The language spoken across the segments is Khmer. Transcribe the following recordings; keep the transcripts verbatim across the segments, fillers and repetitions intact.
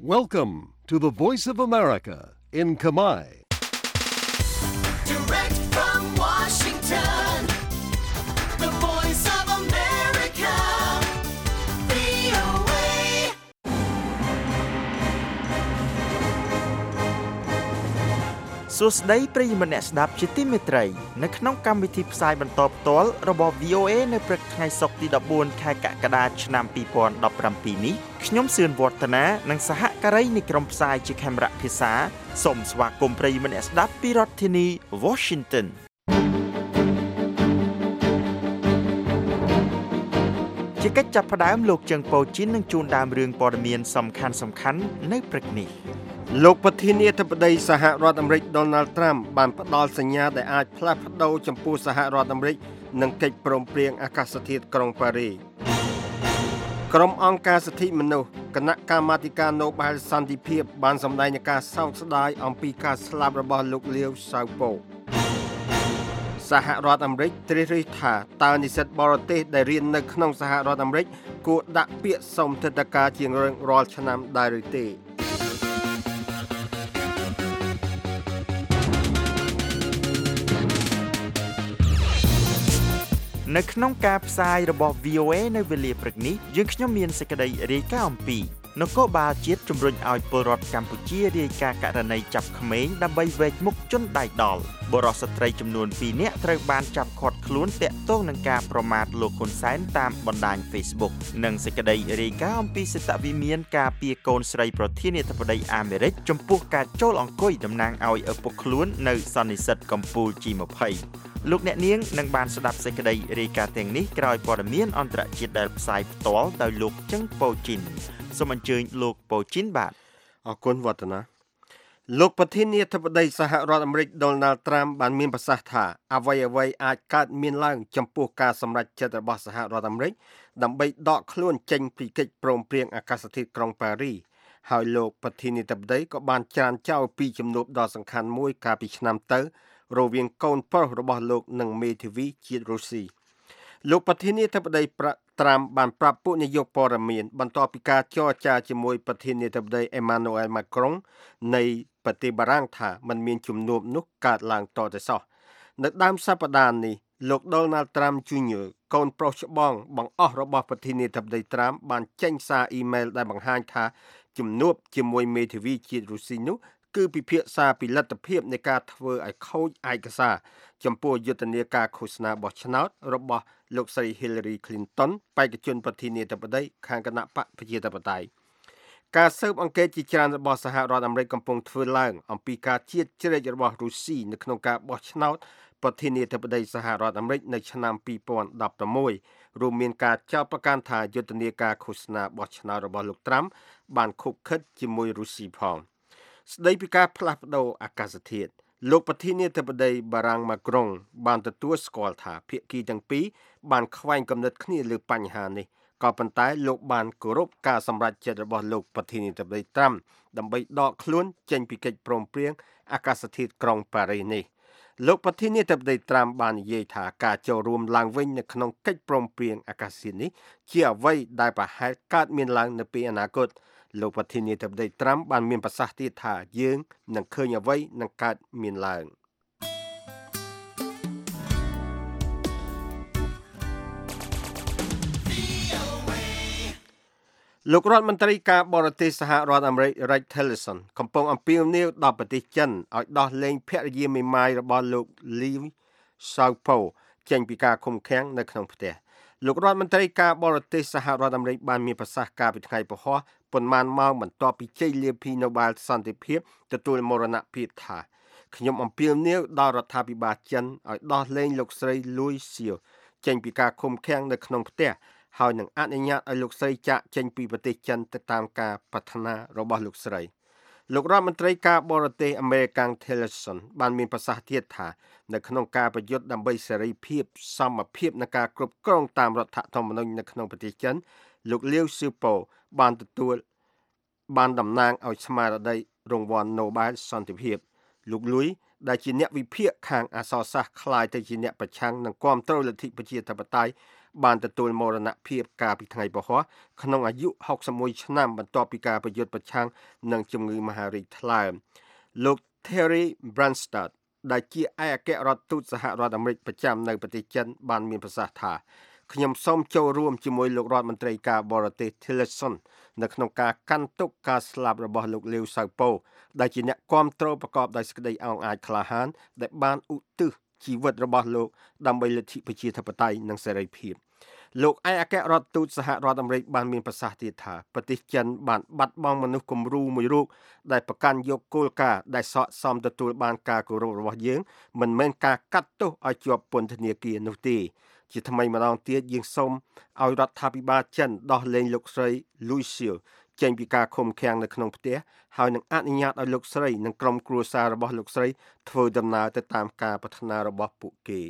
Welcome to the Voice of America in Khmer. Direct from Washington, the Voice of America, វី អូ เอសួស្តីប្រិយមិត្តអ្នកស្ដាប់ជាទីមេត្រីនៅក្នុងកម្មវិធីផ្សាយបន្តផ្ទាល់របស់ វី អូ เอ នៅព្រឹកថ្ងៃសុក្រទីដប់បួនខែកក្កដាឆ្នាំពីរពាន់ដប់ប្រាំពីរនេះខ្ញុំសឿនវឌ្ឍនានិងសហការីនៃក្រុមផ្សាយជាខេមរៈភាសាសូមស្វាគមន៍ប្រិយមិត្តអ្នកស្ដាប់ពីរដ្ឋធានី Washington ជាកិច្ចចាប់ផ្ដើមលោកជើងប៉ូជីននឹងជួនដើមរឿងព័ត៌មានសំខាន់សំខាន់នៅព្រឹកនេះលោកប្រធានាធិបតីសហរដ្ឋអាមេរិក Donald Trump បានផ្ដល់សញ្ញាដែលអាចផ្លាស់ប្ដូរចំពោះសហរដ្ឋអាមេរិកនិងកិច្ចព្រមព្រៀងអាកាសធាតុក្រុងប៉ារីសក្រុមអង្គការសិទ្ធិមនុស្សគណៈកម្មាធិការ Nobel សន្តិភាពបានសម្ដែងនូវការសោកស្ដាយអំពីការស្លាប់របស់លោកលាវ សាវប៉ូសហរដ្ឋអាមេរិកត្រិះរិះថាតើនិស្សិតបរទេសដែលរៀននៅក្នុងសហរដ្ឋអាមេរិកគួរដាក់ពាក្យសុំទិដ្ឋាការជារៀងរាល់ឆ្នាំដែរឬទេនៅក្នុងការផ្សាយរបស់ វី អូ เอ នៅវេលាព្រឹកនេះយើងខ្ញុំមានសេចក្តីរាយការណ៍អំពីនគរបាលជាតិជំរុញឲ្យពលរដ្ឋកម្ពុជារាយការណ៍ករណីចាប់ក្មេងដើម្បីវែកមុខជនដៃដល់បុរសស្ត្រីចំនួនពីរនាក់ត្រូវបានចាប់ឃាត់ខ្លួនទាក់ទងនឹងការប្រមាថលោកហ៊ុនសែនតាមបណ្ដាញ Facebook និងសេចក្តីរាយការណ៍អំពីសិទ្ធិវិមានការពារកូនស្រីប្រធានាធិបតីអាមេរិកចំពោះការចូលអង្គុយតំណាងឲ្យឪពុកខ្លួននៅសន្និសីទកំពូល ជី ยี่สิบ លោកអ្នកនាងនឹងបានស្ដាប់សេចក្តីរាយការណ៍ទាំងនេះក្រោយព័ត៌មានអន្តរជាតិដែលផ្សាយផ្ទាល់ដោយលោកជឹងប៉ូជីនសូមអញ្ជើញលោកប៉ូជីនបាទអរគុណវឌ្ឍនាលោកប្រធានាធិបតីសហរដ្ឋអាមេរិក Donald Trump បានមានប្រសាសន៍ថាអ្វីអ្វីអាចកើតមានឡើងចំពោះការសម្រេចចិត្តរបស់សហរដ្ឋអាមេរិកដើម្បីដកខ្លួនចេញពីកិច្ចព្រមព្រៀងអាកាសធាតុក្រុងប៉ារីសហើយលោកប្រធានាធិបតីក៏បានច្រានចោលពីជំនួបដ៏សំខាន់មួយកាលពីឆ្នាំទៅរវាងកូនប្រុសរបស់លោកនិងមេធាវីជាតិរុស្ស៊ីលោកប្រធានាធិបតីត្រាំបានប្រាប់ពួកនាយកព័ត៌មានបន្ទាប់ពីការចរចាជាមួយប្រធានាធិបតី Emmanuel Macron នៃប្រទេសបារាំងថាมันមានជំនួបនោះកើតឡើងតទៅសោះនៅដើមសប្តាហ៍នេះលោក Donald Trump Junior កូនប្រុសច្បងបង្អស់របស់ប្រធានាធិបតីត្រាំបានចេញសារអ៊ីមែលដែលបង្ហាញថាជំនួបជាមួយមេធាវីជាតិរុស្ស៊ីនោះគឺពិភាក្សាពីលទ្ធភាពនៃការធ្វើឲ្យខូចឯកសារចំពោះយុទ្ធនាការឃោសនាបោះឆ្នោតរបស់លោកស្រី Hillary Clinton បេក្ខជនប្រធានាធិបតីខាងគណៈបកប្រជាធិបតេយ្យការស៊ើបអង្កេតជាច្រើនរបស់សហរដ្ឋអាមេរិកកំពុងធ្វើឡើងអំពីការជៀតជ្រែករបស់រុស្ស៊ីនៅក្នុងការបោះឆ្នោតប្រធានាធិបតីសហរដ្ឋអាមេរិកនៅឆ្នាំពីរពាន់ដប់ប្រាំមួយរួមមានការចោទប្រកាន់ថាយុទ្ធនាការឃោសនាបោះឆ្នោតរបស់លោកត្រាំបានខុបខិតជាមួយរុស្ស៊ីផងស្ដីពីការផ្លាស់ប្ដូរអាកាសធាតុលោកប្រធានាធិបតីបារាំងម៉ាក្រុងបានទទួលស្គាល់ថាភាគីទាំងពីរបានខ្វែងគំនិតគ្នាលើបញ្ហានេះក៏ប៉ុន្តែលោកបានគោរពការសម្រេចចិត្តរបស់លោកប្រធានាធិបតីត្រាំដើម្បីដកខ្លួនចេញពីកិច្ចព្រមព្រៀងអាកាសធាតុក្រុងប៉ារីសនេះលោកប្រធានាធិបតីត្រាំបាននិយាយថាការចូលរួមឡើងវិញនៅក្នុងកិច្ចព្រមព្រៀងអាកាសធាតុនេះជាអ្វីដែលប្រហែលកើតមានឡើងនៅពេលអនាគតលោកប្រធានាធិបតីត្រាំបានមានប្រសាសន៍ទៀតថាយើងនឹងឃើញអ្វីនឹងកើតមានឡើងលោករដ្ឋមន្ត្រីការបរទេសសហរដ្ឋអាមេរិក Rex Tillerson កំពុងអំពាវនាវដល់ប្រទេសចិនឲ្យដោះលែងភរិយាមេម៉ាយរបស់លោក Liu Xiaobo ចេញពីការឃុំឃាំងនៅក្នុងផ្ទះលោករដ្ឋមន្ត្រីការបរទេសសហរដ្ឋអាមេរិកបានមានប្រសាសន៍កាលពីថ្ងៃពហុប៉ុន្មានម៉ោងបន្ទាប់ពីជ័យលាភី Nobel សន្តិភាពទទួលមរណភាពថាខ្ញុំអំពាវនាវដល់រដ្ឋាភិបាលចិនឲ្យដោះលែងលោកស្រី Liu Xiao ចេញពីការឃុំឃាំងនៅក្នុងផ្ទះហើយនឹងអនុញ្ញាតឲ្យលោកស្រីចាកចេញពីប្រទេសចិនទៅតាមការប្រាថ្នារបស់លោកស្រីលោករដ្ឋមន្ត្រីការបរទេសអាមេរិក Tillerson បានមានប្រសាសន៍ទៀតថានៅក្នុងការប្រយុទ្ធដើម្បីសេរីភាពសមភាពនៃការគ្រប់គ្រងតាមរដ្ឋធម្មនុញ្ញនៅក្នុងប្រទេសចិនលោក Liu Xiaobo បានទទួលបានតំណាងឲ្យស្មារតីរង្វាន់ Nobel សន្តិភាពលោកលុយដែលជាអ្នកវិភាគខាងអក្សរសាស្ត្រคล้ายទៅជាអ្នកប្រឆាំងនឹងគាំទ្រលទ្ធិប្រជាធិបតេយ្យបានទទួលមរណភាពកាលពីថ្ងៃពហុក្នុងអាយុហុកសិបមួយឆ្នាំបន្ទាប់ពីការប្រយុទ្ធប្រឆាំងនឹងជំងឺមហារីកថ្លើមលោក Terry Branstad ដែលជាឯកអគ្គរដ្ឋទូតសហរដ្ឋអាមេរិកប្រចាំនៅប្រទេសចិនបានមានប្រសាសន៍ថាខ្ញុំសូមចូលរួមជាមួយលោករដ្ឋមន្ត្រីការបរទេស Tillerson នៅក្នុងការកាន់ទុកការស្លាប់របស់លោកលាវសៅប៉ូដែលជាអ្នកគាំទ្រប្រកបដោយសេចក្តីអោងអាចក្លាហានដែលបានឧទ្ទិសជីវិតរបស់លោកដើម្បីលទ្ធិប្រជាធិបតេយ្យនិងសេរីភាពលោកឯកអគ្គរដ្ឋទូតសហរដ្ឋអាមេរិកបានមានប្រសាសន៍ទៀតថាប្រទេសចិនបានបាត់បង់មនុស្សគំរូមួយរូបដែលប្រកាន់យកគោលការណ៍ដែលស័ក្តិសមទទួលបានការគោរពរបស់យើងមិនមែនការកាត់ទោសឲ្យជាប់ពន្ធនាគារនោះទេជាថ្មីម្ដងទៀតយើងសូមឲ្យរដ្ឋាភិបាលចិនដោះលែងលោកស្រី Liu Xiao ចេញពីការឃុំឃាំងនៅក្នុងផ្ទះហើយនឹងអនុញ្ញាតឲ្យលោកស្រីនិងក្រុមគ្រួសាររបស់លោកស្រីធ្វើដំណើរទៅតាមការប្រាថ្នារបស់ពួកគេ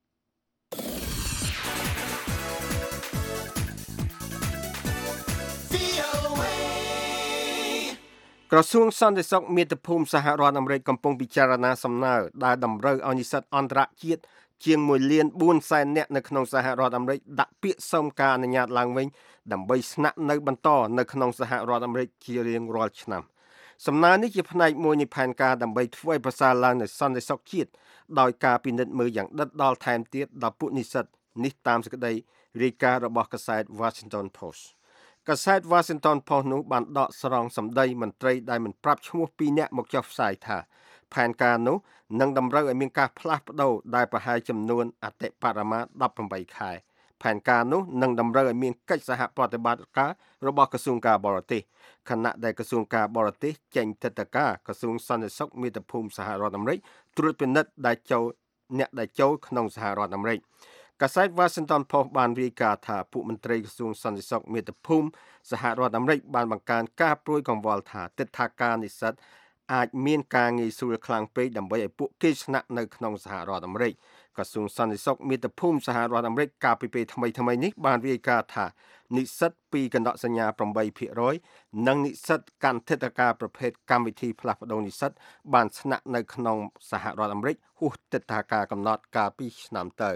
ក្រសួងសន្តិសុខមាតុភូមិសហរដ្ឋអាមេរិកកំពុងពិចារណាសំណើដែលតម្រូវឲ្យនិស្សិតអន្តរជាតិជាងមួយលានបួនសែននាក់នៅក្នុងសហរដ្ឋអាមេរិកដាក់ពាក្យសុំការអនុញ្ញាតឡើងវិញដើម្បីស្នាក់នៅបន្តនៅក្នុងសហរដ្ឋអាមេរិកជារៀងរាល់ឆ្នាំសំណើនេះជាផ្នែកមួយនៃផែនការដើម្បីធ្វើឲ្យប្រសើរឡើងនូវសន្តិសុខជាតិដោយការពិនិត្យមើលយ៉ាងដិតដល់ថែមទៀតដល់ពួកនិស្សិតនេះតាមសេចក្តីរាយការណ៍របស់កាសែត Washington Postកាសែត Washington Post នោះបានដកស្រង់សម្ដីមន្ត្រីដែលមិនប្រាប់ឈ្មោះពីរនាក់មកចុះផ្សាយថាផែនការនោះនឹងតម្រូវឲ្យមានការផ្លាស់ប្ដូរដែលប្រហែលចំនួនអតិបរមាដប់ប្រាំបីខែផែនការនោះនឹងតម្រូវឲ្យមានកិច្ចសហប្រតិបត្តិការរបស់ក្រសួងការបរទេសខណៈដែលក្រសួងការបរទេសចេញទិដ្ឋាការក្រសួងសន្តិសុខមាតុភូមិសហរដ្ឋអាមេរិកត្រួតពិនិត្យដែលចូលអ្នកដែលចូលក្នុងសហរដ្ឋអាមេរិកកាសែត Washington Post បានរាយការណ៍ថាពួកមន្ត្រីក្រសួងសន្តិសុខមាតុភូមិសហរដ្ឋអាមេរិកបានបង្កើនការព្រួយកង្វល់ថាទិដ្ឋាការនិស្សិតអាចមានការងាយស្រួលខ្លាំងពេកដើម្បីឲ្យពួកគេស្នាក់នៅក្នុងសហរដ្ឋអាមេរិកក្រសួងសន្តិសុខមាតុភូមិសហរដ្ឋអាមេរិកកាលពីពេលថ្មីៗនេះបានរាយការណ៍ថានិស្សិតពីកណ្ដកសញ្ញាប្រាំបីភាគរយនិងនិស្សិតកាន់ទិដ្ឋាការប្រភេទកម្មវិធីផ្លាស់ប្ដូរនិស្សិតបានស្នាក់នៅក្នុងសហរដ្ឋអាមេរិកហួសទិដ្ឋាការកំណត់កាលពីឆ្នាំទៅ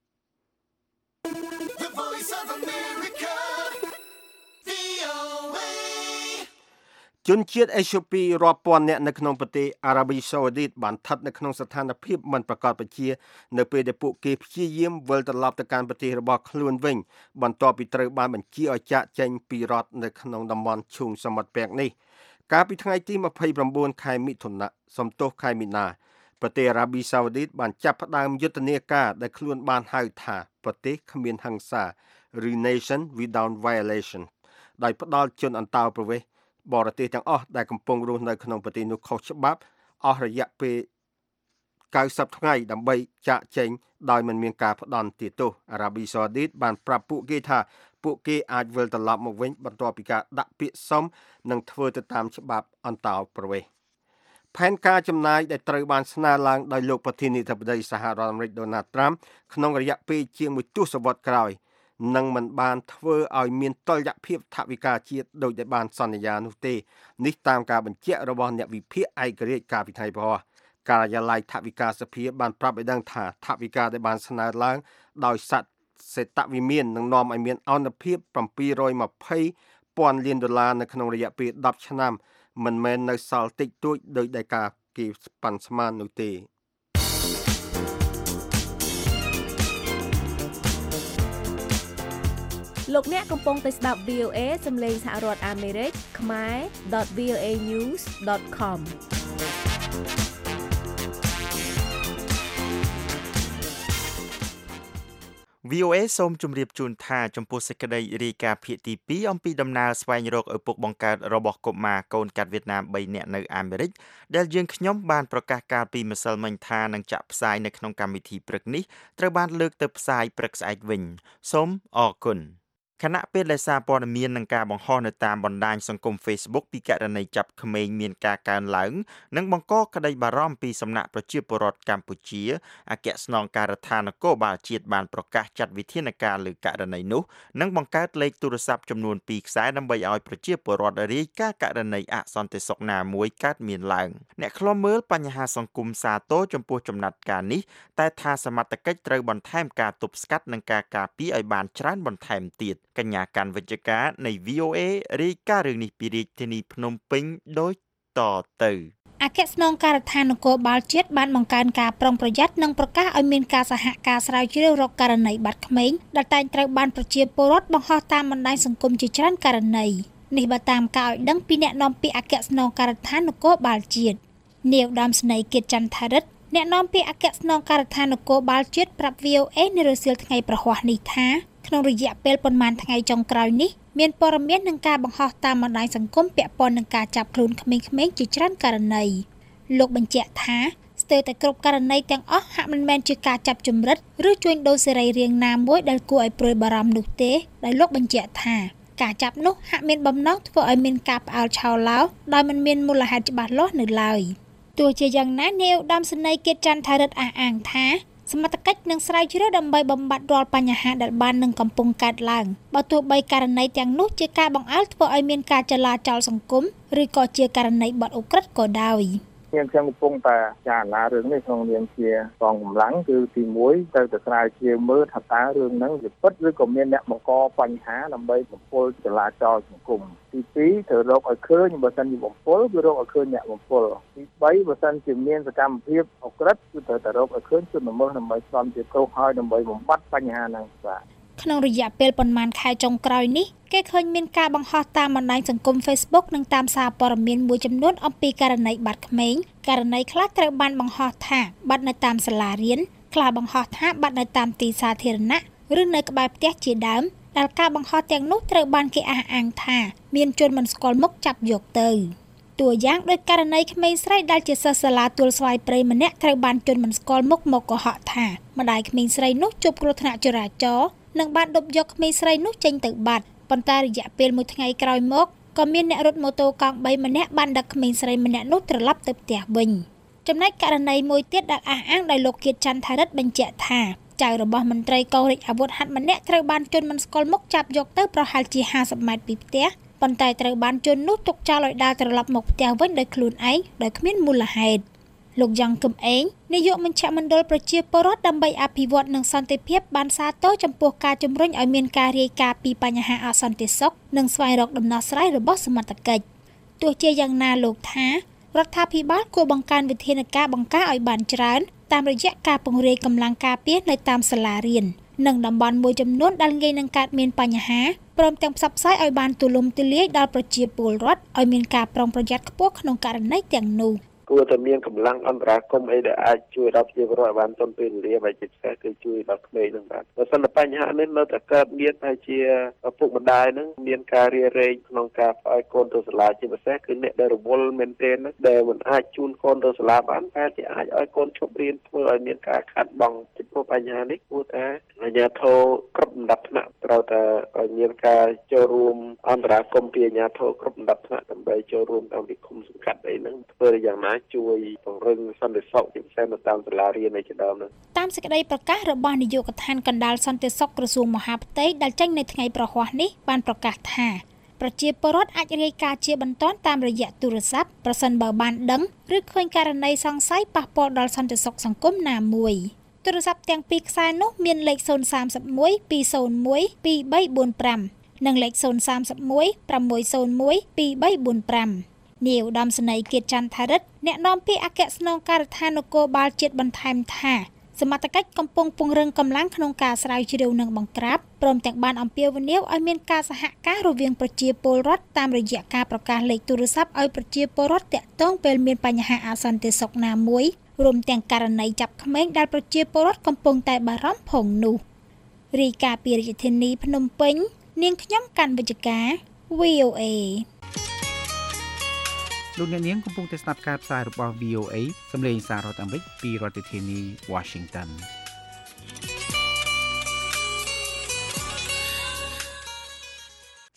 The Voice of America, វី អូ เอជនជាតិអេត្យូពីរាប់ពាន់នាក់នៅក្នុងប្រទេសអារ៉ាប៊ីសាអូឌីតបានស្ថិតនៅក្នុងស្ថានភាពមិនប្រកបប្រជានៅពេលដែលពួកគេព្យាយាមវិលត្រឡប់ទៅកាន់ប្រទេសរបស់ខ្លួនវិញបន្ទាប់ពីត្រូវបានបញ្ជាឲ្យចាកចេញពីរដ្ឋនៅក្នុងតំបន់ឈូងសមុទ្រពាក់នេះកាលពីថ្ងៃទីម្ភៃប្រាំបួនខែមិថុនាសំទោសខែមីនាប្រទេសអារ៉ាប៊ីសាអូឌីតបានចាប់ផ្ដើមយុទ្ធនាការដែលខ្លួនបានហៅថាប្រទេសគ្មានហិង្សាឬ Nation Without Violation ដោយផ្ដល់ជនអន្តោប្រវេសន៍បរទេសទាំងអស់ដែលកំពុងរស់នៅក្នុងប្រទេសនោះខុសច្បាប់អស់រយៈពេលកៅសិបថ្ងៃដើម្បីចាកចេញដោយមិនមានការផ្ដន់ទោសអារ៉ាប៊ីសាអូឌីតបានប្រាប់ពួកគេថាពួកគេអាចវិលត្រឡប់មកវិញបន្ទាប់ពីការដាក់ពាក្យសុំនិងធ្វើទៅតាមច្បាប់អន្តោប្រវេសន៍ផែនការចំណាយដែលត្រូវបានស្នើឡើងដោយលោកប្រធានាធិបតីសហរដ្ឋអាមេរិក Donald Trump ក្នុងរយៈពេលជាងមួយទសវត្សរ៍ក្រោយនឹងមិនបានធ្វើឲ្យមានតុល្យភាពថវិកាជាតិដោយដែលបានសន្យានោះទេនេះតាមការបញ្ជាក់របស់អ្នកវិភាគឯករាជ្យកាលពីថ្ងៃព្រហស្បតិ៍ការិយាល័យថវិកាសភាបានប្រាប់ឲ្យដឹងថាថវិកាដែលបានស្នើឡើងដោយសត្វសេតវិមាននឹងនាំឲ្យមានអនុភាពbảy trăm hai mươiពាន់លានដុល្លារនៅក្នុងរយៈពេលដប់ឆ្នាំមិនមែននៅសល់តិចតួចដោយដែលការគេប៉ាន់ស្មាននោះទេលោកអ្នកកំពុងតែស្ដាប់ វី អូ เอ សំឡេងសហរដ្ឋអាមេរិកខ្មែរ ដត វី អូ เอ news ដត com វី អូ เอ សូមជម្រាបជូនថាចំពោះសេចក្តីរាយការណ៍ភាគទីពីរអំពីដំណើរស្វែងរកឪពុកបង្កើតរបស់កុមារកូនកាត់វៀតណាមបីនាក់នៅអាមេរិកដែលយើងខ្ញុំបានប្រកាសកាលពីម្សិលមិញថានឹងចាក់ផ្សាយនៅក្នុងកម្មវិធីព្រឹកនេះត្រូវបានលើកទៅផ្សាយព្រឹកស្អែកវិញសូមអរគុណខណៈពេលដែលសារព័ត៌មាននឹងការបង្ហោះនៅតាមបណ្ដាញសង្គម Facebook ពីករណីចាប់ក្មេងមានការកើនឡើងនិងបង្កក្តីបារម្ភពីសំណាក់ប្រជាពលរដ្ឋកម្ពុជាអគ្គស្នងការដ្ឋាននគរបាលជាតិបានប្រកាសចាត់វិធានការលើករណីនោះនិងបង្កើតលេខទូរស័ព្ទចំនួនពីរខ្សែដើម្បីឲ្យប្រជាពលរដ្ឋរាយការណ៍ករណីអសន្តិសុខណាមួយកើតមានឡើងអ្នកខ្លំមើលបញ្ហាសង្គមសាទរចំពោះចំណាត់ការនេះតែថាសមត្ថកិច្ចត្រូវបន្ថែមការទប់ស្កាត់និងការការពារឲ្យបានច្រើនបន្ថែមទៀតកញ្ញាកាន់វិជ្ជការនៃ V O A រាយការណ៍រឿងនេះពីរាជធានីភ្នំពេញដូចតទៅអគ្គស្នងការដ្ឋាននគរបាលជាតិបានបង្កើនការប្រុងប្រយ័ត្ននិងប្រកាសឲ្យមានការសហការស្រាវជ្រាវរកករណីបាត់ក្មេងដែលតែងត្រូវបានប្រជាពលរដ្ឋបង្ហោះតាមបណ្ដាញសង្គមជាច្រើនករណីនេះបើតាមការឲ្យដឹងពីអ្នកនាំពាក្យអគ្គស្នងការដ្ឋាននគរបាលជាតិនាយឧត្តមស្នេហ៍គៀតចន្ទថារិទ្ធអ្នកនាំពាក្យអគ្គស្នងការដ្ឋាននគរបាលជាតិប្រាប់ V O A នៅរសៀលថ្ងៃប្រហ័សនេះថាក្នុងរយៈពេលប៉ុន្មានថ្ងៃចុងក្រោយនេះមានព័ត៌មាននឹងការបង្ហោះតាមបណ្ដាញសង្គមពាក់ព័ន្ធនឹងការចាប់ខ្លួនក្មេងៗជាច្រើនករណីលោកបញ្ជាក់ថាស្ទើរតែគ្រប់ករណីទាំងអស់ហាក់មិនមែនជាការចាប់ជំរិតឬជួញដូរសេរីរាង្គណាមួយដែលគួរឲ្យព្រួយបារម្ភនោះទេដោយលោកបញ្ជាក់ថាការចាប់នោះហាក់មានបំណងធ្វើឲ្យមានការផ្អើលឆោឡោដោយមិនមានមូលហេតុច្បាស់លាស់នៅឡើយទោះជាយ៉ាងណានាយឧត្តមសេនីយ៍គៀតចន្ទថារិទ្ធអះអាងថាសមត្ថកិច្ចនឹងស្រាវជ្រាវដើម្បីបំបត្តិរាល់បញ្ហាដែលបាននឹងកំពុងកើតឡើងបើទោះបីករណីទាំងនោះជាការបង្អើលធ្វើឲ្យមានការចលាចលសង្គមឬក៏ជាករណីបទឧក្រិដ្ឋក៏ដោយខ្ញុំខ្ញុំកំពុងតែចារណារឿងនេះក្នុងនាមជាកងកម្លាំងគឺទីមួយទៅទៅស្រាវជ្រាវមើលថាតើរឿងហ្នឹងវាពិតឬក៏មានអ្នកបង្កបញ្ហាដើម្បីបំពុលចលាចលសង្គមទីពីរត្រូវរកឲ្យឃើញបើសិនជាបំពុលគឺរកឲ្យឃើញអ្នកបំពុលទីបីបើសិនជាមានសកម្មភាពអក្រិតគឺត្រូវតែរកឲ្យឃើញជនល្មើសដើម្បីស្ដំជាទោសហើយដើម្បីបំបត្តិបញ្ហាហ្នឹងបាទក្នុងរយៈពេលប៉ុន្មានខែចុងក្រោយនេះគេឃើញមានការបង្ហោះតាមបណ្ដាញសង្គម Facebook និងតាមសារព័ត៌មានមួយចំនួនអំពីករណីបាត់ក្មេងករណីខ្លះត្រូវបានបង្ហោះថាបាត់នៅតាមសាលារៀនខ្លះបង្ហោះថាបាត់នៅតាមទីសាធារណៈឬនៅក្បែរផ្ទះជាដើមដែលការបង្ហោះទាំងនោះត្រូវបានគេអះអាងថាមានជនមិនស្គាល់មុខចាប់យកទៅតួយ៉ាងដោយករណីក្មេងស្រីដែលជាសិស្សសាលាទួលស្វាយព្រៃម្នាក់ត្រូវបានជនមិនស្គាល់មុខមកកុហកថាម្ដាយក្មេងស្រីនោះជួបគ្រោះថ្នាក់ចរាចរណ៍និងបានដប់យកក្មេងស្រីនោះចេញទៅបាត់ប៉ុន្តែរយៈពេលមួយថ្ងៃក្រោយមកក៏មានអ្នករត់ម៉ូតូកង់បីម្នាក់បានដឹកក្មេងស្រីម្នាក់នោះត្រឡប់ទៅផ្ទះវិញចំណែកករណីមួយទៀតដែលអះអាងដោយលោកគៀតចន្ទថារិទ្ធបញ្ជាក់ថាចៅរបស់មន្ត្រីកងរាជអាវុធហត្ថម្នាក់ត្រូវបានជនមិនស្គាល់មុខចាប់យកទៅប្រហែលជាห้าสิบម៉ែត្រពីផ្ទះប៉ុន្តែត្រូវបានជននោះទុកចោលឲ្យដើរត្រឡប់មកផ្ទះវិញដោយខ្លួនឯងដោយគ្មានមូលហេតុលោកយ៉ងកឹមអេងនាយកមជ្ឈមណ្ឌលប្រជាពលរដ្ឋដើម្បីអភិវឌ្ឍនិងសន្តិភាពបានសាទរចំពោះការជំរុញឲ្យមានការរាយការណ៍ពីបញ្ហាអសន្តិសុខនិងស្វែងរកដំណោះស្រាយរបស់សមត្ថកិច្ចទោះជាយ៉ាងណាលោកថារដ្ឋាភិបាលគួរបង្កើនវិធានការបង្ការឲ្យបានច្រើនតាមរយៈការពង្រាយកម្លាំងការពារនៅតាមសាលារៀននិងតំបន់មួយចំនួនដែលងាយនឹងកើតមានបញ្ហាព្រមទាំងផ្សព្វផ្សាយឲ្យបានទូលំទូលាយដល់ប្រជាពលរដ្ឋឲ្យមានការប្រុងប្រយ័ត្នខ្ពស់ក្នុងករណីទាំងនោះគួរតែមានកម្លាំងអន្តរាគមន៍អីដែលអាចជួយដល់ប្រជាពលរដ្ឋឲ្យបានទាន់ពេលវេលាហើយជាពិសេសគឺជួយដល់ក្មេងហ្នឹងបាទបើសិនតែបញ្ហានេះនៅតែកើតមានហើយជាឪពុកម្ដាយហ្នឹងមានការរារែងក្នុងការឲ្យកូនទៅសាលាជាពិសេសគឺអ្នកដែលរវល់មែនទែនហ្នឹងដែលមិនអាចជូនកូនទៅសាលាបានតែជាអាចឲ្យកូនឈប់រៀនធ្វើឲ្យមានការខាតបង់ចំពោះបញ្ហានេះគួរតែអាជ្ញាធរគ្រប់លំដាប់ថ្នាក់ត្រូវតែឲ្យមានការចូលរួមអន្តរាគមន៍ពីអាជ្ញាធរគ្រប់លំដាប់ថ្នាក់ដើម្បីចូលរួមតាមវិឃុំសង្កាត់អីហ្នឹងធ្វើយ៉ាងណាជួយពង្រឹងសន្តិសុខជាពិសេសនៅតាមសាលារៀននៃជាដើមនោះតាមសេចក្តីប្រកាសរបស់នាយកដ្ឋានកណ្ដាលសន្តិសុខក្រសួងមហាផ្ទៃដែលចេញនៅថ្ងៃប្រហ័សនេះបានប្រកាសថាប្រជាពលរដ្ឋអាចរាយការណ៍ជាបន្ទាន់តាមរយៈទូរស័ព្ទប្រសិនបើបានដឹងឬឃើញករណីសង្ស័យប៉ះពាល់ដល់សន្តិសុខសង្គមណាមួយទូរស័ព្ទទាំងពីរខ្សែនោះមានលេខศูนย์ สาม หนึ่ง ពីរ ศูนย์ មួយ ពីរ បី បួន ប្រាំនិងលេខศูนย์ สาม หนึ่ง หก ศูนย์ មួយ ពីរ បី បួន ប្រាំនាយឧត្តមសេនីយ៍គៀតចន្ទថារិទ្ធអ្នកនាំពាក្យអគ្គស្នងការដ្ឋាននគរបាលជាតិបន្ថែមថាសមត្ថកិច្ចកំពុងពង្រឹងកម្លាំងក្នុងការស្រាវជ្រាវនិងបង្ក្រាបព្រមទាំងបានអំពាវនាវឲ្យមានការសហការរវាងប្រជាពលរដ្ឋតាមរយៈការប្រកាសលេខទូរស័ព្ទឲ្យប្រជាពលរដ្ឋតាក់ទងពេលមានបញ្ហាអសន្តិសុខណាមួយរួមទាំងករណីចាប់ក្មេងដែលប្រជាពលរដ្ឋកំពុងតែបារម្ភផងនោះរាយការណ៍ពីរាជធានីភ្នំពេញនាងខ្ញុំកាន់វិជ្ជការ V O A លោកអ្នកនាងកំពុងតែស្ដាប់ការផ្សាយរបស់ V O A សម្លេងសាររដ្ឋអាមេរិកពីរដ្ឋធានី Washington ប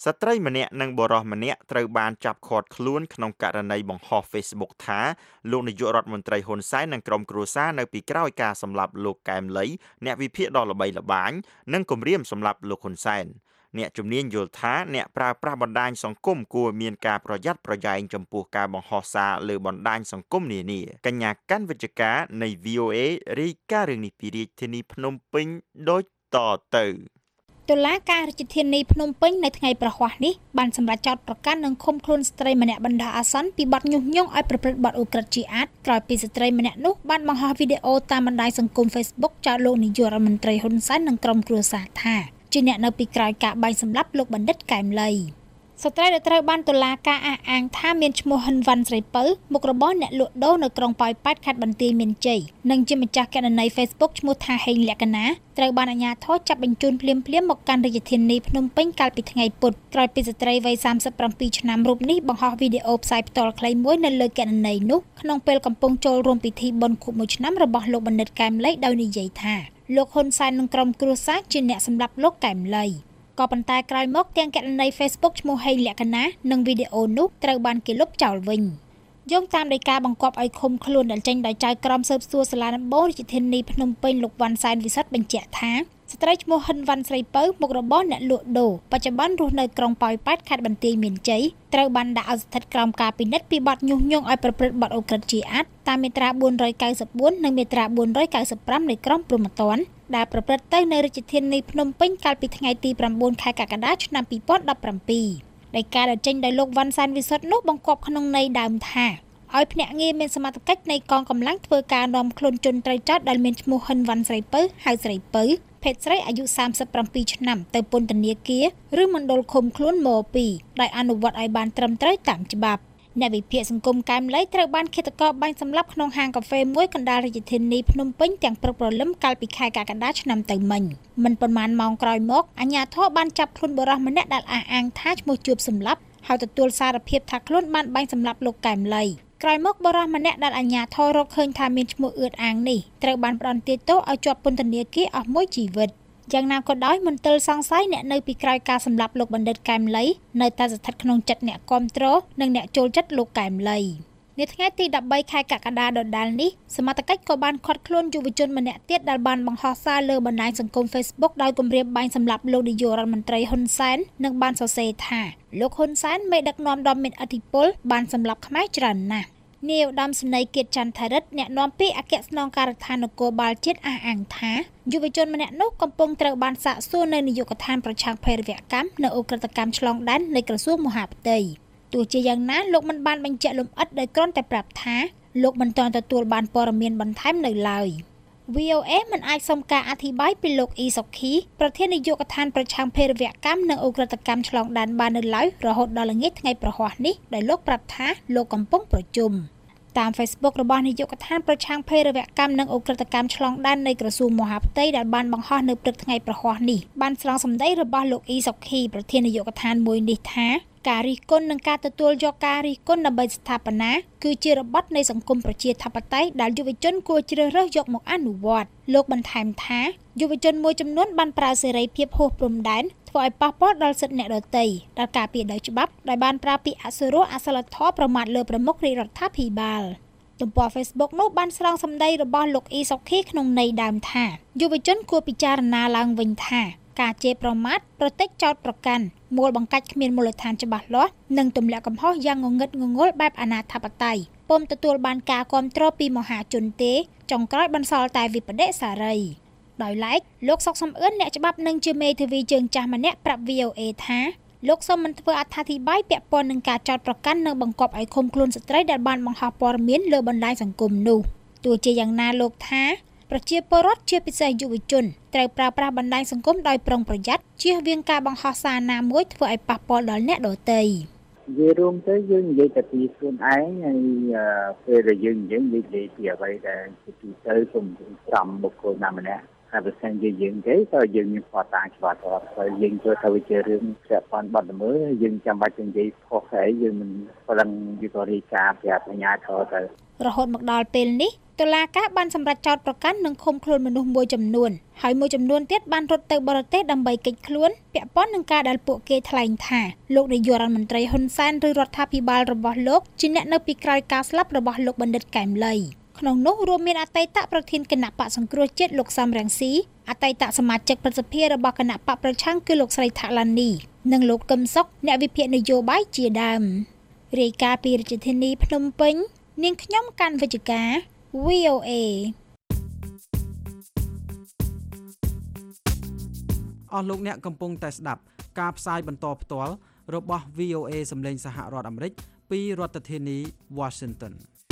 ស្ត្រីម្នាក់និងបុរសម្នាក់ត្រូវបានចាប់ឃាត់ខ្លួនក្នុងករណីបង្ហោះ Facebook ថាលោកនាយករដ្ឋមន្ត្រីហ៊ុនសែននិងក្រុមគ្រួសារនៅពីក្រោយការសម្លាប់លោកកែមលីអ្នកវិភាគដ៏ល្បីល្បាញនិងគំរាមសម្លាប់លោកហ៊ុនសែនអ្នកជំនាញយល់ថាអ្នកប្រើប្រាស់បណ្ដាញសង្គមគួរមានការប្រយ័ត្នប្រយែងចំពោះការបង្ហោះសារលើបណ្ដាញសង្គមនានាកញ្ញាកាន់វិជ្ជការនៃ V O A រាយការណ៍រឿងនេះពីរាជធានីភ្នំពេញដូចតទៅតុលាការរាជធានីភ្នំពេញនៅថ្ងៃប្រហ័សនេះបានសម្រេចចោទប្រកាន់និងឃុំខ្លួនស្ត្រីម្នាក់បណ្ដោះអាសន្នពីបទញុះញង់ឲ្យប្រព្រឹត្តបទឧក្រិដ្ឋជាអាតក្រោយពីស្ត្រីម្នាក់នោះបានបង្ហោះវីដេអូតាមបណ្ដាញសង្គម Facebook ចោទលោកនាយករដ្ឋមន្ត្រីហ៊ុនសែននិងក្រុមគ្រួសារថាជាអ្នកនៅពីក្រោយការបាញ់សម្លាប់លោកបណ្ឌិតកែមលីស្ត្រីដែលត្រូវបានតុលាការអះអាងថាមានឈ្មោះហិនវ៉ាន់ស្រីពៅមុខរបរអ្នកលក់ដូរនៅក្រុងប៉ោយប៉ែតខេត្តបន្ទាយមានជ័យនិងជាម្ចាស់គណនី Facebook ឈ្មោះថាហេងលក្ខណាត្រូវបានអាជ្ញាធរចាប់បញ្ជូនភ្លាមៗមកកាន់រាជធានីភ្នំពេញកាលពីថ្ងៃពុធក្រោយពីស្ត្រីវ័យសាមសិបប្រាំពីរឆ្នាំរូបនេះបង្ហោះវីដេអូផ្សាយផ្ទាល់ខ្លីមួយនៅលើគណនីនោះក្នុងពេលកំពុងចូលរួមពិធីបុណ្យខួបមួយឆ្នាំរបស់លោកបណ្ឌិតកែមលីដោយនិយាយថាលោកហ៊ុនសែននិងក្រុមគ្រួសារជាអ្នកសម្លាប់លោកកែមលីក៏ប៉ុន្តែក្រោយមកទាំងគណនី Facebook ឈ្មោះហេងលក្ខណានិងវីដេអូនោះត្រូវបានគេលុបចោលវិញយោងតាមដីកាបង្គាប់ឲ្យឃុំខ្លួនដែលចេញដោយចៅក្រមស៊ើបសួរសាលាដំបូងរាជធានីភ្នំពេញលោកវ៉ាន់សែនវិសុទ្ធបញ្ជាក់ថាស្ត្រីឈ្មោះហិនវ៉ាន់ស្រីពៅមុខរបរអ្នកលក់ដូរបច្ចុប្បន្នរស់នៅក្រុងប៉ោយប៉ែតខេត្តបន្ទាយមានជ័យត្រូវបានដាក់ឲ្យស្ថិតក្រោមការពិនិត្យពីបទញុះញង់ឲ្យប្រព្រឹត្តបទឧក្រិដ្ឋជាអាតតាមមាត្រាបួនរយកៅសិបបួននិងមាត្រាបួនរយកៅសិបប្រាំនៃក្រមព្រហ្មទណ្ឌដែលប្រព្រឹត្តទៅនៅរាជធានីភ្នំពេញកាលពីថ្ងៃទីប្រាំបួនខែកក្កដាឆ្នាំពីរពាន់ដប់ប្រាំពីរដោយការដែលចេញដោយលោកវ៉ាន់សែនវិសុទ្ធនោះបង្គាប់ក្នុងន័យដើមថាឲ្យភ្នាក់ងារមានសមត្ថកិច្ចនៃកងកម្លាំងធ្វើការនាំខ្លួនជនត្រូវចោទដែលមានឈ្មោះហិនវ៉ាន់ស្រីពៅហៅស្រីពៅភេទស្រីអាយុសាមសិបប្រាំពីរឆ្នាំទៅពន្ធនាគារឬមណ្ឌលឃុំខ្លួនមពីរដោយអនុវត្តឲ្យបានត្រឹមត្រូវតាមច្បាប់អ្នកវិភាគសង្គមកែមលីត្រូវបានឃាតករបាញ់សម្លាប់ក្នុងហាងកាហ្វេមួយកណ្ដាលរាជធានីភ្នំពេញទាំងព្រឹកព្រលឹមកាលពីខែកក្កដាឆ្នាំទៅមិញមិនប៉ុន្មានម៉ោងក្រោយមកអាជ្ញាធរបានចាប់ខ្លួនបុរសម្នាក់ដែលអះអាងថាឈ្មោះជួបសម្លាប់ហើយទទួលសារភាពថាខ្លួនបានបាញ់សម្លាប់លោកកែមលីក្រោយមកបុរសម្នាក់ដែលអាជ្ញាធររកឃើញថាមានឈ្មោះអឿតអាងនេះត្រូវបានផ្ដន្ទាទោសឲ្យជាប់ពន្ធនាគារអស់មួយជីវិតយ៉ាងណាក៏ដោយមន្ទិលសង្ស័យអ្នកនៅពីក្រោយការសម្លាប់លោកបណ្ឌិតកែមលីនៅតែស្ថិតក្នុងចិត្តអ្នកគាំទ្រនិងអ្នកចូលចិត្តលោកកែមលីនៅថ្ងៃទីដប់បីខែកក្កដាដដែលនេះសមត្ថកិច្ចក៏បានឃាត់ខ្លួនយុវជនម្នាក់ទៀតដែលបានបង្ហោះសារលើបណ្ដាញសង្គម Facebook ដោយគំរាមបាញ់សម្លាប់លោកនាយករដ្ឋមន្ត្រីហ៊ុនសែននិងបានសរសេរថាលោកហ៊ុនសែនមេដឹកនាំដ៏មានឥទ្ធិពលបានសម្លាប់ខ្មែរច្រើនណាស់នាយឧត្តមសេនីយ៍គៀតចន្ទថារិទ្ធអ្នកនាំពាក្យអគ្គស្នងការដ្ឋាននគរបាលជាតិអះអាងថាយុវជនម្នាក់នោះកំពុងត្រូវបានសាកសួរនៅនាយកដ្ឋានប្រឆាំងភេរវកម្មនៅឧក្រិដ្ឋកម្មឆ្លងដែននៃក្រសួងមហាផ្ទៃទោះជាយ៉ាងណាលោកមិនបានបញ្ជាក់លម្អិតដោយគ្រាន់តែប្រាប់ថាលោកមិនទាន់ទទួលបានព័ត៌មានបន្ថែមនៅឡើយ V O A មិនអាចសុំការអធិប្បាយពីលោកអ៊ីសុខីប្រធាននាយកដ្ឋានប្រឆាំងភេរវកម្មនិងឧក្រិដ្ឋកម្មឆ្លងដែនបាននៅឡើយរហូតដល់ល្ងាចថ្ងៃប្រហ័សនេះដោយលោកប្រាប់ថាលោកកំពុងប្រជុំតាម Facebook របស់នាយកដ្ឋានប្រឆាំងភេរវកម្មនិងឧក្រិដ្ឋកម្មឆ្លងដែននៃក្រសួងមហាផ្ទៃដែលបានបង្ហោះនៅព្រឹកថ្ងៃប្រហ័សនេះបានស្រង់សម្ដីរបស់លោកអ៊ីសុខីប្រធាននាយកដ្ឋានមួយនេះថាការរិះគន់និងការទទួលយកការរិះគន់ដើម្បីស្ថាបនាគឺជារបត់នៃសង្គមប្រជាធិបតេយ្យដែលយុវជនគួរជ្រើសរើសយកមកអនុវត្តលោកបន្ថែមថាយុវជនមួយចំនួនបានប្រើសេរីភាពហួសព្រំដែនធ្វើឲ្យប៉ះពាល់ដល់សិទ្ធិអ្នកដទៃដែលការពារដោយច្បាប់ដោយបានប្រើពាក្យអសុរោះអសិលធម៌ប្រមាថលើប្រមុខរាជរដ្ឋាភិបាលទំព័រ Facebook នោះបានស្រង់សម្ដីរបស់លោកអ៊ីសុខីក្នុងន័យដើមថាយុវជនគួរពិចារណាឡើងវិញថាការជេរប្រមាថប្រតិចចោតប្រកាន់មូលបង្កាច់គ្មានមូលដ្ឋានច្បាស់លាស់និងទម្លាក់កំហុសយ៉ាងងងឹតងងល់បែបអនាធិបតេយ្យពុំទទួលបានការគាំទ្រពីមហាជនទេចុងក្រោយបន្សល់តែវិបដិសារីដោយឡែកលោកសុកសំអឿនអ្នកច្បាប់និងជាមេធាវីជើងចាស់ម្នាក់ប្រាប់ V O A ថាលោកសូមមិនធ្វើអត្ថាធិប្បាយពាក់ព័ន្ធនឹងការចោទប្រកាន់និងបង្គាប់ឲ្យឃុំខ្លួនស្ត្រីដែលបានបង្ហោះព័ត៌មានលើបណ្ដាញសង្គមនោះទោះជាយ៉ាងណាលោកថាប្រជាពលរដ្ឋជាពិសេសយុវជនត្រូវប្រើប្រាស់បណ្ដាញសង្គមដោយប្រុងប្រយ័ត្នជៀសវាងការបង្ហោះសារណាមួយធ្វើឲ្យប៉ះពាល់ដល់អ្នកដទៃនិយាយរួមទៅយើងនិយាយតែពីខ្លួនឯងហើយពេលដែលយើងនិយាយនិយាយពីអ្វីដែលជាទូទៅគុំចំបុគ្គលណាម្នាក់ហើយបើសិនជាយើងនិយាយក៏យើងមានផ្ដាច់ច្បាស់គាត់ហើយយើងចូលទៅជារឿងជាប៉ុនបាត់ល្មើសយើងចាំបាច់និយាយខុសហើយយើងមិនប្រឹងយុទ្ធរាជការប្រាប់អាជ្ញាធរទៅរហូតមកដល់ពេលនេះតុលាការបានសម្រេចចោទប្រកាន់និងឃុំខ្លួនមនុស្សមួយចំនួនហើយមួយចំនួនទៀតបានរត់ទៅបរទេសដើម្បីគេចខ្លួនពាក់ព័ន្ធនឹងការដែលពួកគេថ្លែងថាលោកនាយករដ្ឋមន្ត្រីហ៊ុនសែនឬរដ្ឋាភិបាលរបស់លោកជាអ្នកនៅពីក្រោយការស្លាប់របស់លោកបណ្ឌិតកែមលីក្នុងនោះរួមមានអតីតប្រធានគណៈបកសង្គ្រោះជាតិលោកសំរងស៊ីអតីតសមាជិកប្រសិទ្ធិរបស់គណៈបកប្រឆាំងគឺលោកស្រីថាឡានីនិងលោកកឹមសុខអ្នកវិភាគនយោបាយជាដើមរាយការណ៍ពីរាជធានីភ្នំពេញនាងខ្ញុំកាន់វិជ្ជការ វី អូ เอអស់លោកអ្នកកំពុងតែស្ដាប់ការផ្សាយបន្តផ្ទាល់របស់ វី អូ เอ សម្លេងសហរដ្ឋអាមេរិកពីរដ្ឋធានី Washington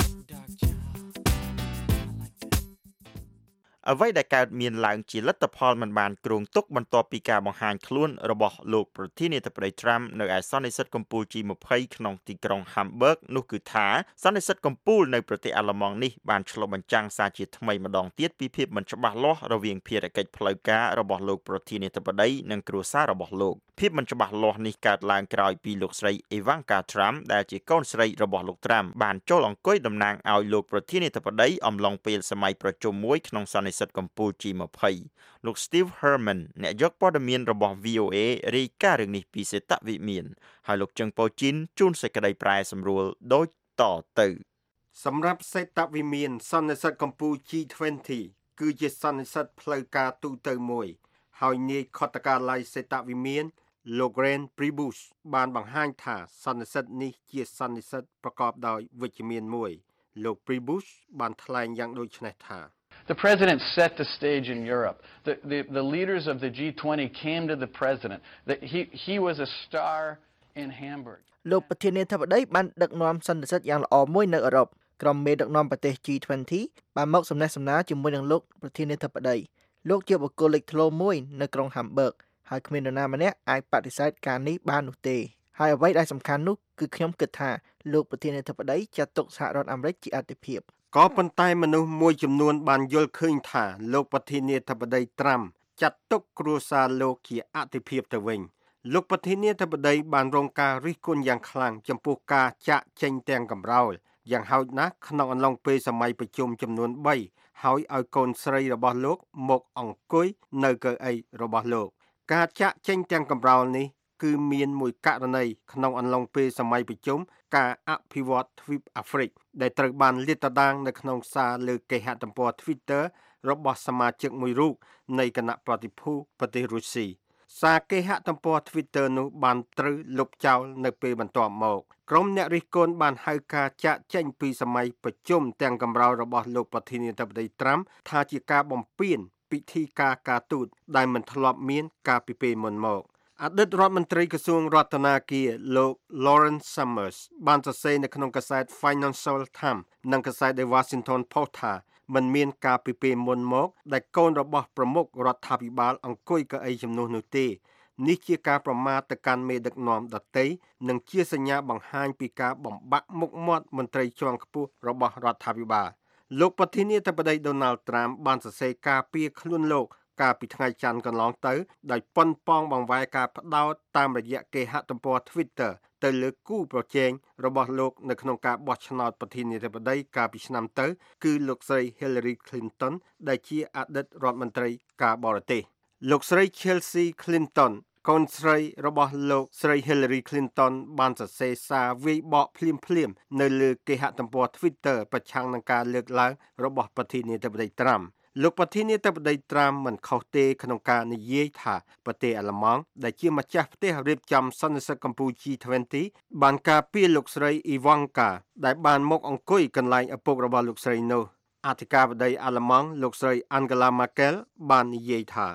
អ្វីដែលកើតមានឡើងជាលទ្ធផលមិនបានគ្រោងទុកបន្ទាប់ពីការបង្ហាញខ្លួនរបស់លោកប្រធានាធិបតីត្រាំនៅឯសន្និសីទកំពូល ជី ยี่สิบ ក្នុងទីក្រុង Hamburg នោះគឺថាសន្និសីទកំពូលនៅប្រទេសអាល្លឺម៉ង់នេះបានឆ្លុះបញ្ចាំងសារជាថ្មីម្ដងទៀតពីភាពមិនច្បាស់លាស់រវាងភារកិច្ចផ្លូវការរបស់លោកប្រធានាធិបតីនិងគ្រួសាររបស់លោកភាពមិនច្បាស់លាស់នេះកើតឡើងក្រោយពីលោកស្រី Ivanka Trump ដែលជាកូនស្រីរបស់លោក Trump បានចូលអង្គុយតំណាងឲ្យលោកប្រធានាធិបតីអំឡុងពេលសម័យប្រជុំមួយក្នុងសន្និសីទកំពូល ជី ยี่สิบ លោក Steve Herman អ្នកយកព័ត៌មានរបស់ វី អូ เอ រាយការណ៍រឿងនេះពីសេតវិមានហើយលោកជឹងប៉ូជីនជូនសេចក្តីប្រែសម្រួលដូចតទៅសម្រាប់សេតវិមានសន្និសីទកំពូល ជី ยี่สิบ គឺជាសន្និសីទផ្លូវការទូទៅមួយហើយនាយខុទ្ទកាល័យសេតវិមានលោក Grant Priebus បានបង្ហាញថាសន្និសីទនេះជាសន្និសីទប្រកបដោយវិជ្ជមានមួយលោក Priebus បានថ្លែងយ៉ាងដូចនេះថា The president set the stage in Europe. The, the, the leaders of the G twenty came to the president. The, he, he was a star in Hamburg. លោកប្រធានាធិបតីបានដឹកនាំសន្និសីទយ៉ាងល្អមួយនៅអឺរ៉ុបក្រុមមេដឹកនាំប្រទេស ជី ยี่สิบ បានមកសំណេះសំណាលជាមួយនឹងលោកប្រធានាធិបតីលោកជាបុគ្គលលេចធ្លោមួយនៅក្រុង Hamburg ហើយគ្មាននរណាម្នាក់អាចបដិសេធការនេះបាននោះទេហើយអ្វីដែលសំខាន់នោះគឺខ្ញុំគិតថាលោកប្រធានាធិបតីចាត់ទុកសហរដ្ឋអាមេរិកជាអាទិភាពក៏ប៉ុន្តែមនុស្សមួយចំនួនបានយល់ឃើញថាលោកប្រធានាធិបតីត្រាំចាត់ទុកគ្រួសារលោកជាអតិភិបទៅវិញលោកប្រធានាធិបតីបានរងការរិះគន់យ៉ាងខ្លាំងចំពោះការចាក់ចេញទាំងកំរោលយ៉ាងហោចណាស់ក្នុងអំឡុងពេលសម័យប្រជុំចំនួនបីហើយឲ្យកូនស្រីរបស់លោកមកអង្គុយនៅកៅអីរបស់លោកការចាក់ចេញទាំងកំរោលនេះគឺមានមួយករណីក្នុងអំឡុងពេលសម័យប្រជុំការអភិវឌ្ឍទ្វីបអាហ្វ្រិកដែលត្រូវបានលាតត្រដាងនៅក្នុងសារលើគេហទំព័រ Twitter របស់សមាជិកមួយរូបនៃគណៈប្រតិភូប្រទេសរុស្ស៊ីសារគេហទំព័រ Twitter នោះបានត្រូវលុបចោលនៅពេលបន្ទាប់មកក្រុមអ្នករិះគន់បានហៅការចាក់ចេញពីសម័យប្រជុំទាំងកំរោលរបស់លោកប្រធានាធិបតីត្រាំថាជាការបំពានពិធីការការទូតដែលមិនធ្លាប់មានកាលពីពេលមុនមកអតីតរដ្ឋមន្ត្រីក្រសួងរដ្ឋាភិបាលលោក Lawrence Summers បានសរសេរនៅក្នុងកាសែត Financial Times និងកាសែត The Washington Post ថាមិនមានការពីពេលមុនមកដែលកូនរបស់ប្រមុខរដ្ឋាភិបាលអង្គុយកៅអីជំនួសនោះទេនេះជាការប្រមាថទៅកាន់មេដឹកនាំដទៃនិងជាសញ្ញាបង្ហាញពីការបំបាក់មុខមាត់មន្ត្រីជាន់ខ្ពស់របស់រដ្ឋាភិបាលលោកប្រធានាធិបតី Donald Trump បានសរសេរការពារខ្លួនលោកកាលពីថ្ងៃច័ន្ទកន្លងទៅដោយប៉ុនប៉ងបង្វែរការផ្ដោតតាមរយៈគេហទំព័រ Twitter ទៅលើគូប្រជែងរបស់លោកនៅក្នុងការបោះឆ្នោតប្រធានាធិបតីកាលពីឆ្នាំទៅគឺលោកស្រី Hillary Clinton ដែលជាអតីតរដ្ឋមន្ត្រីការបរទេសលោកស្រី Chelsea Clinton កូនស្រីរបស់លោកស្រី Hillary Clinton បានសរសេរសារវាយបកភ្លាមៗនៅលើគេហទំព័រ Twitter ប្រឆាំងនឹងការលើកឡើងរបស់ប្រធានាធិបតីត្រាំលោកប្រធានាធិបតីត្រាំមិនខុសទេក្នុងការនិយាយថាប្រទេសអាល្លឺម៉ង់ដែលជាម្ចាស់ផ្ទះរៀបចំសន្និសីទកំពូល ជី ยี่สิบ បានការពារលោកស្រី Ivanka ដែលបានមកអង្គុយកន្លែងឪពុករបស់លោកស្រីនោះអធិការបតីអាល្លឺម៉ង់លោកស្រី Angela Merkel បាននិយាយថា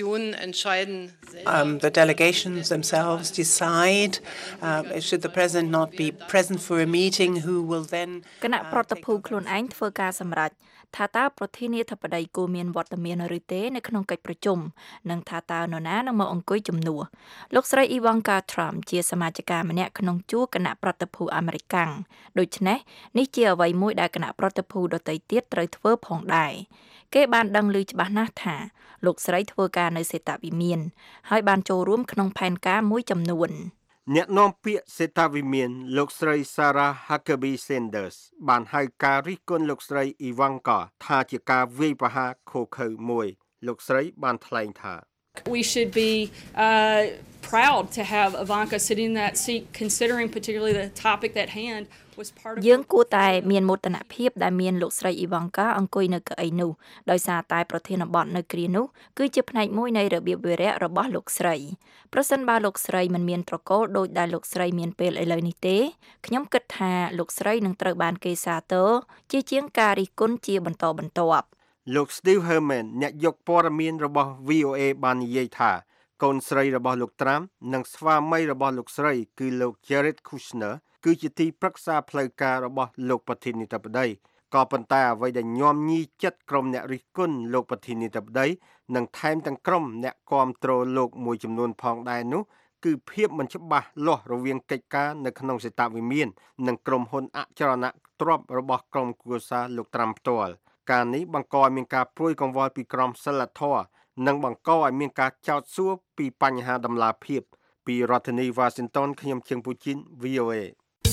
Um, the delegations themselves decide uh, should the president not be present for a meeting who will then គណៈប្រតិភូខ្លួនឯងធ្វើការសម្រេចថាតើប្រធានាធិបតីគួរមានវត្តមានឬទេនៅក្នុងកិច្ចប្រជុំនិងថាតើនរណានឹងមកអង្គុយជំនួសលោកស្រី Ivanka Trump ជាសមាជិកម្នាក់ក្នុងជួរគណៈប្រតិភូអាមេរិកាំងដូច្នេះនេះជាអ្វីមួយដែលគណៈប្រតិភូដទៃទៀតត្រូវធ្វើផងដែរគេបានដឹងឮច្បាស់ណាស់ថាលោកស្រីធ្វើការនៅសេតវិមានហើយបានចូលរួមក្នុងផែនការមួយចំនួនអ្នកនាំពាក្យសេតាវិមានលោកស្រី Sarah Huckabee Sanders បានហៅការរិះគន់លោកស្រី Ivanka ថាជាការវាយប្រហារឃោឃៅមួយលោកស្រីបានថ្លែងថា We should be uh, proud to have Ivanka sitting in that seat considering particularly the topic at hand was part of យើងគួរតែមានមោទនភាពដែលមានលោកស្រី Ivanka អង្គុយនៅកៅអីនោះដោយសារតែប្រធានបទនៅគ្រានោះគឺជាផ្នែកមួយនៃរបៀបវារៈរបស់លោកស្រីប្រសិនបើលោកស្រីមិនមានត្រកូលដូចដែលលោកស្រីមានពេលឥឡូវនេះទេខ្ញុំគិតថាលោកស្រីនឹងត្រូវបានគេសាទរជាជាងការរិះគន់ជាបន្តបន្ទាប់លោក Steve Herman អ្នកយកព័ត៌មានរបស់ V O A បាននិយាយថាកូនស្រីរបស់លោកត្រាំនិងស្វាមីរបស់លោកស្រីគឺលោក Jared Kushner គឺជាទីប្រឹក្សាផ្លូវការរបស់លោកប្រធានាធិបតីក៏ប៉ុន្តែអ្វីដែលញោមញីចិត្តក្រុមអ្នករិះគន់លោកប្រធានាធិបតីនិងថែមទាំងក្រុមអ្នកគាំទ្រលោកមួយចំនួនផងដែរនោះគឺភាពមិនច្បាស់លាស់រវាងកិច្ចការនៅក្នុងសេតវិមាននិងក្រុមហ៊ុនអចលនទ្រព្យរបស់ក្រុមគ្រួសារលោកត្រាំផ្ទាល់ការនេះបង្កឲ្យមានការព្រួយកង្វល់ពីក្រមសីលធម៌និងបង្កឲ្យមានការចោទសួរពីបញ្ហាដំណាភៀបពីរដ្ឋធានី Washington ខ្ញុំជើងពូជីន V O A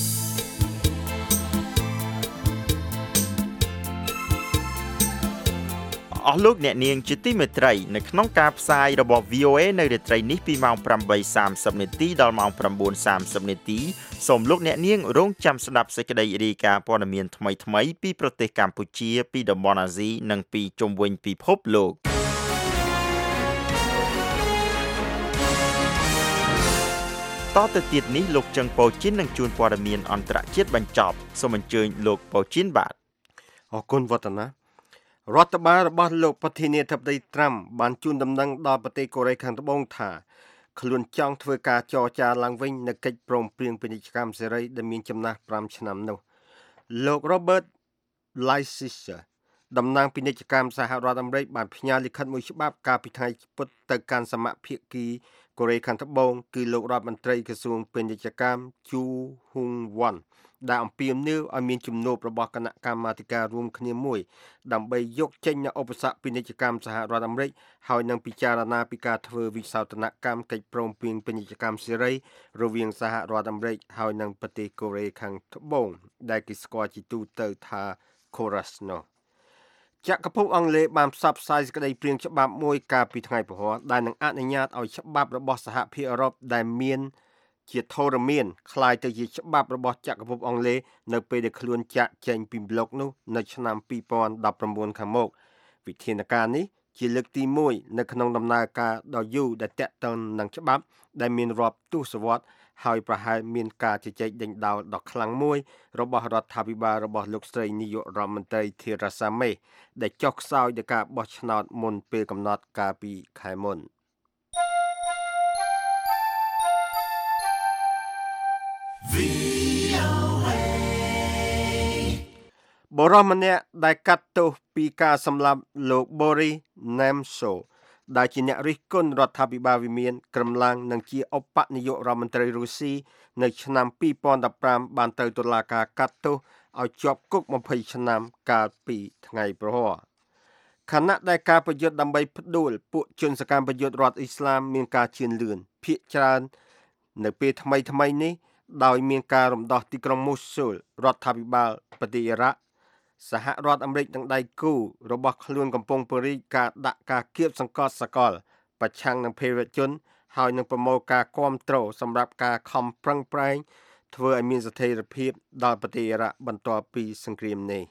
អស់លោកអ្នកនាងជាទីមេត្រីនៅក្នុងការផ្សាយរបស់ V O A នៅរាត្រីនេះពីម៉ោង ប្រាំបីសាមសិប នាទីដល់ម៉ោង ប្រាំបួនសាមសិប នាទីសូមលោកអ្នកនាងរងចាំស្ដាប់សេចក្តីរាយការណ៍ព័ត៌មានថ្មីៗពីប្រទេសកម្ពុជាពីតំបន់អាស៊ីនិងពីជុំវិញពិភពលោកតទៅទៀតនេះលោកចឹងប៉ូជីននឹងជួនព័ត៌មានអន្តរជាតិបញ្ចប់សូមអញ្ជើញលោកប៉ូជីនបាទអរគុណវឌ្ឍនារដ្ឋបាលរបស់លោកប្រធានាធិបតីត្រាំបានជូនដំណឹងដល់ប្រទេសកូរ៉េខាងត្បូងថាខ្លួនចង់ធ្វើការចរចាឡើងវិញនៅកិច្ចព្រមព្រៀងពាណិជ្ជកម្មសេរីដែលមានចំណាស់ប្រាំឆ្នាំនោះលោក Robert Lighthizer តំណាងពាណិជ្ជកម្មសហរដ្ឋអាមេរិកបានផ្ញើលិខិតមួយច្បាប់កាលពីថ្ងៃពុធទៅកាន់សមាភាគីកូរ៉េខាងត្បូងគឺលោករដ្ឋមន្ត្រីក្រសួងពាណិជ្ជកម្ម Chu Hung-won ដែលអំពាវនាវឲ្យមានជំនួបរបស់គណៈកម្មាធិការរួមគ្នាមួយដើម្បីយកចេញនូវឧបសគ្គពាណិជ្ជកម្មសហរដ្ឋអាមេរិកហើយនឹងពិចារណាពីការធ្វើវិសោធនកម្មកិច្ចព្រមព្រៀងពាណិជ្ជកម្មសេរីរវាងសហរដ្ឋអាមេរិកហើយនិងប្រទេសកូរ៉េខាងត្បូងដែលគេស្គាល់ជាទូទៅថា Coras នោះចក្រភពអង់គ្លេសបានផ្សព្វផ្សាយសេចក្តីព្រាងច្បាប់មួយកាលពីថ្ងៃពហុដែលនឹងអនុញ្ញាតឲ្យច្បាប់របស់សហភាពអឺរ៉ុបដែលមានជាធរមានคล้ายទៅជាច្បាប់របស់ចក្រភពអង់គ្លេសនៅពេលដែលខ្លួនចាក់ចេញពីប្លុកនោះនៅឆ្នាំពីរពាន់ដប់ប្រាំបួនខាងមុខវិធានការនេះជាលើកទីមួយនៅក្នុងដំណើរការដ៏យូរដែលតាក់ទងនឹងច្បាប់ដែលមានរាប់ទសវត្សរ៍ហើយប្រហែលមានការជជែកដេញដោលដ៏ខ្លាំងមួយរបស់រដ្ឋាភិបាលរបស់លោកស្រីនាយករដ្ឋមន្ត្រី Theresa May ដែលចុះខ្សោយដោយការបោះឆ្នោតមុនពេលកំណត់កាលពីខែមុនបរិសម្នាក់ដែលកាត់ទោសពីការសម្លាប់លោក Boris Nemtsov ដែលជាអ្នករិះគន់រដ្ឋាភិបាលវិមានក្រឹមឡើងនិងជាឧបនាយករដ្ឋមន្ត្រីរុស្ស៊ីនៅឆ្នាំពីរពាន់ដប់ប្រាំបានទៅតុលាការកាត់ទោសឲ្យជាប់គុកម្ភៃឆ្នាំកាលពីថ្ងៃប្រហ័សខណៈដែលការប្រយុទ្ធដើម្បីផ្ដួលពួកជនសកម្មប្រយុទ្ធរដ្ឋអ៊ីស្លាមមានការជឿនលឿនភាគច្រើននៅពេលថ្មីថ្មីនេះដោយមានការរំដោះទីក្រុងមូស៊ូលរដ្ឋាភិបាលប្រទេសអ៊ីរ៉ាក់សហរដ្ឋអាមេរិកនិងដៃគូរបស់ខ្លួនកំពុងពង្រីកការដាក់ការគៀបសង្កត់សកលប្រឆាំងនឹងភេរវជនហើយនឹងប្រមូលការគាំទ្រសម្រាប់ការខំប្រឹងប្រែងធ្វើឲ្យមានស្ថិរភាពដល់ប្រទេសអ៊ីរ៉ាក់បន្ទាប់ពីសង្គ្រាមនេះ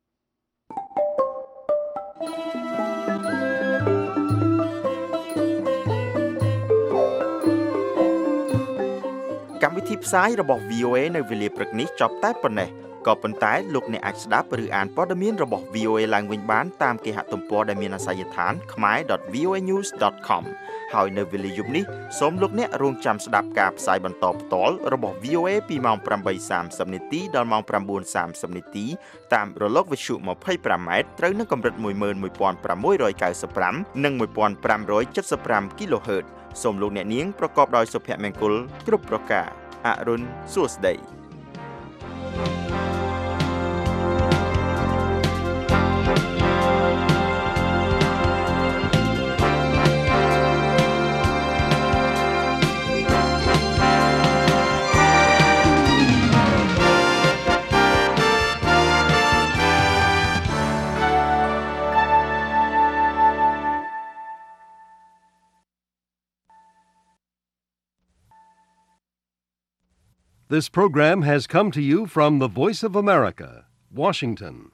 កម្មវិធីផ្សាយរបស់ V O A នៅវេលាព្រឹកនេះចប់តែប៉ុណ្ណេះក៏ប៉ុន្តែលោកអ្នកអាចស្ដាប់ឬអានព័ត៌មានរបស់ V O A ឡើងវិញបានតាមគេហទំព័រដែលមានអាសយដ្ឋាន khmae dot v o a news dot com ហើយនៅវេលាយប់នេះសូមលោកអ្នករងចាំស្ដាប់ការផ្សាយបន្តផ្ទាល់របស់ V O A ពីម៉ោងប្រាំបីសាមសិប នាទីដល់ម៉ោងប្រាំបួនសាមសិប នាទីតាមរលកវិទ្យុ ម្ភៃប្រាំម៉ែត្រត្រូវនឹងកម្រិត មួយម៉ឺនមួយពាន់ប្រាំមួយរយកៅសិបប្រាំ និង មួយពាន់ប្រាំរយចិតសិបប្រាំ គីឡូហឺត សូមលោកអ្នកនាងប្រកបដោយសុភមង្គលគ្រប់ប្រការអរុនសួស្តី This program has come to you from the Voice of America, Washington.